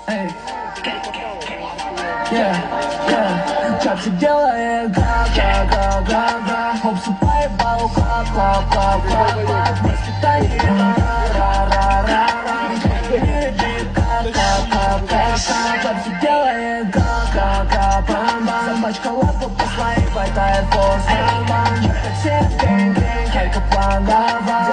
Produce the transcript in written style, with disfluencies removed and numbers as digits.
Эй, как все делает, га-га-га-га-га. Хопсу поебал, клап-клап-клап-клап-клап. Воспитание, ра-ра-ра-ра-ра. Как все делает, га-га-га-бам-бам. Запачкала по своей, хватает форс-бам-бам. Все гэнг-гэнг, хайка план, давай.